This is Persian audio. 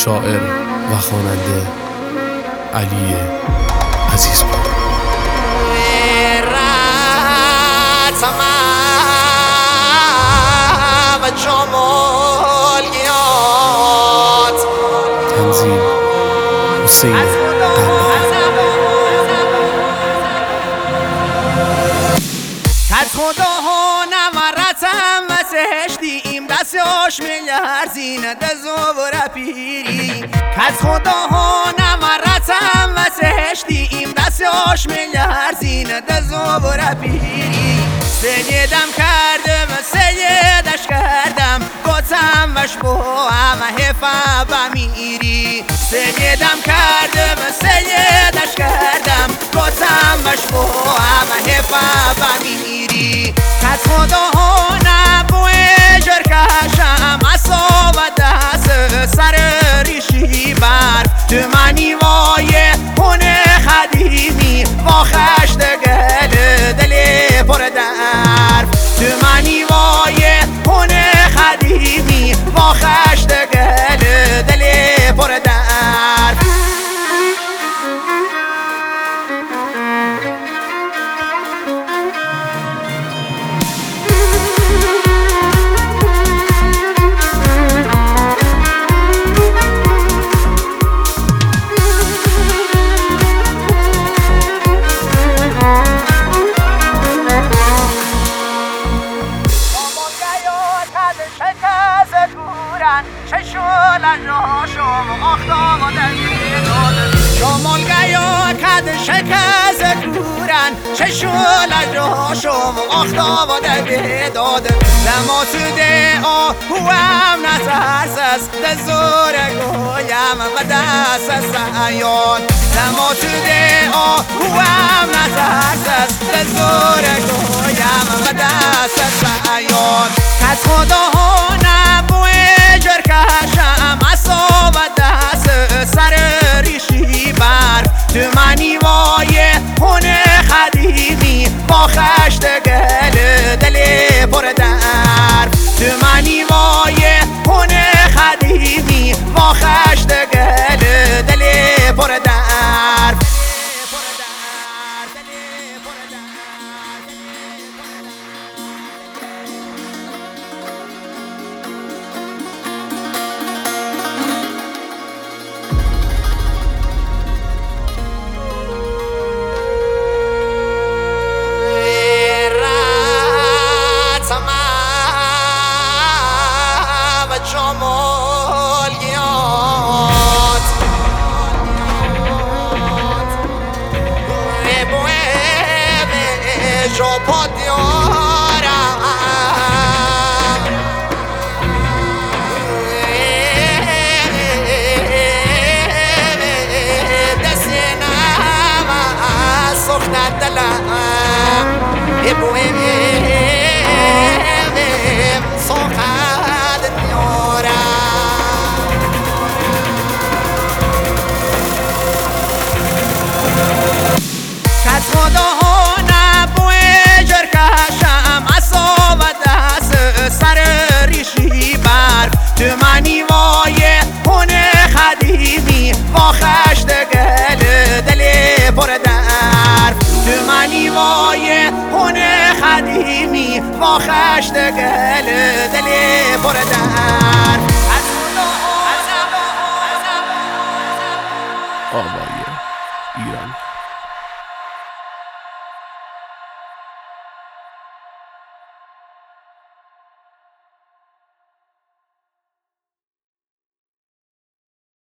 شاعر و خواننده علی عزیزپور. تنظیم حسین از خدا نمرتم و سهشتیم دستیاش میلرزین دزور پیری. از خدا نمرتم و سهشتیم دستیاش میلرزین دزور پیری. سیدم کردم سیدش کردم گفتم وش بو همه حفا بمیری. سیدم کردم سیدش کردم گفتم وش بو همه حفا بمیری. از خدا نبوی جرکشم اصا و دست سر ریشی بر تو منی وای هونه خدیمی و خشت گل دلی پر در. تو منی وای هونه خدیمی و خشت گل دلی پر در. شمالگیا کد شکست کورن چشول جاشم آختا و ده داد لما تو ده هم نترس است دزور گویم و دست است ایان. لما تو ده هم نترس است دزور گویم و دست است ایان. از خدا نبوی جرکشم اصا و دست سر ریشی بر تو منی وای هونه خدیمی با خشت گل دلی پر در. تو منی وای هونه خدیمی با خشت گل دلی پر در. تو منی وای هونه خدیمی و خشت گل دلی پر در. تو منی وای هونه خدیمی و خشت گل دلی پر در.